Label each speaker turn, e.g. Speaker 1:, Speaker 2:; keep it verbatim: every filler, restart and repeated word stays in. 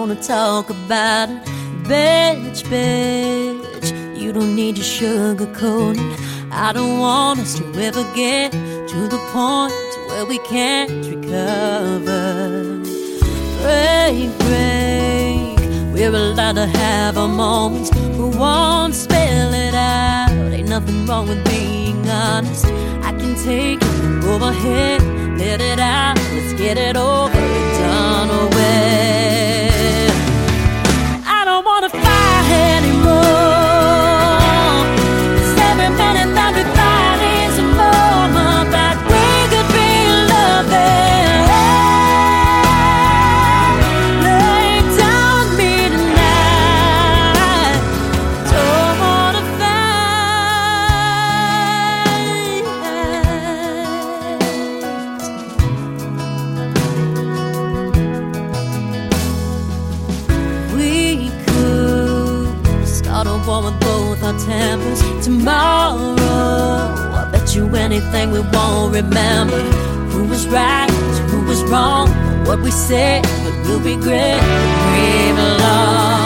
Speaker 1: wanna talk about it. Bitch, bitch, you don't need to sugarcoat it. I don't want us to ever get to the point where we can't recover. Break, break, we're allowed to have our moments, but won't spell it out. Ain't nothing wrong with being honest. I can take it, go ahead, let it out. Let's get it over and done with. I don't wanna fight anymore. 'Cause every minute that we fight is a moment that we could be loving. Lay down with me tonight. Don't wanna fight. We could start a war with both our tempers tomorrow. I bet you anything we won't remember who was right, who was wrong, what we said, but we'll regret. Leave alone.